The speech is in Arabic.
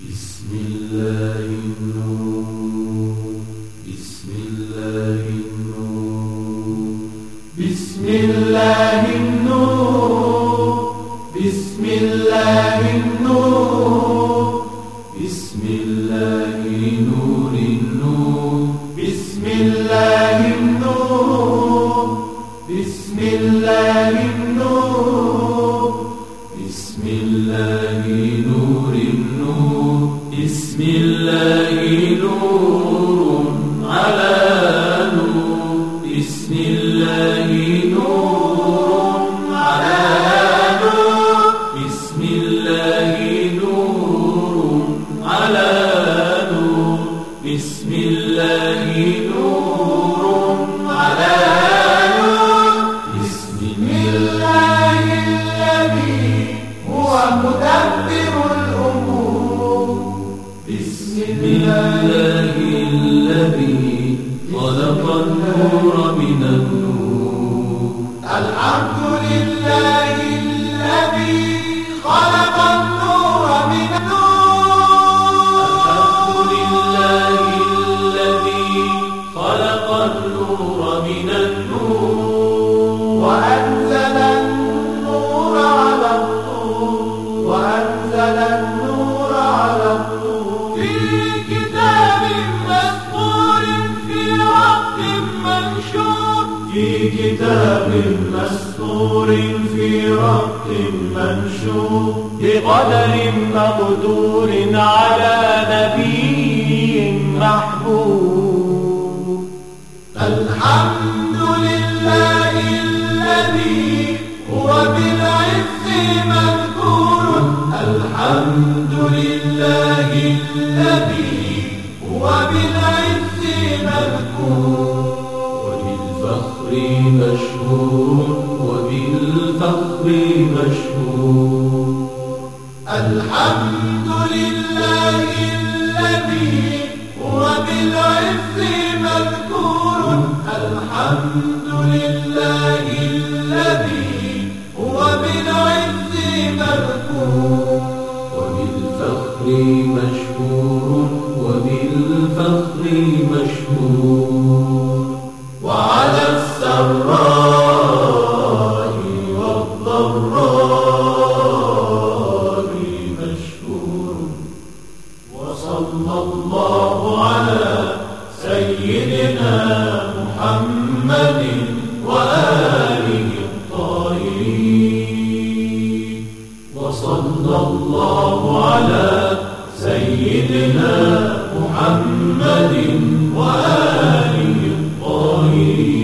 بسم الله النور، بسم الله النور، بسم الله النور، بسم الله النور، بسم الله نور النور، بسم الله النور، بسم الله النور، بسم الله نور النور، بسم الله نور على نور، بسم الله نور على نور، بسم الله نور على نور، بسم الله نور على نور، بسم الله الذي هو مدبر الأمور، بسم الله الذي خلق النور من النور، الحمد لله الذي خلق النور من النور، الحمد لله الذي خلق النور من النور، وأنزل النور على الطور، وأنزل النور على الطور، في كتاب مسطور في رق منشور، في كتاب مسطور في رق منشور، بقدر مقدور على نبي محبوب. الحمد لله الذي هو بالعز مذكور، الحمد لله الذي هو بالعز مذكور، وبالفخر مشهور، وبالفخر مشهور. الحمد لله الذي هو بالعز مذكور، الحمد لله الذي هو بالعز مذكور، وبالفخر مشهور، وبالفخر مشهور، وعلى السراء والضراء مشهور. وصلى الله على سيدنا محمد وآله الطاهرين، وصلى الله على سيدنا محمد وآله الطاهرين.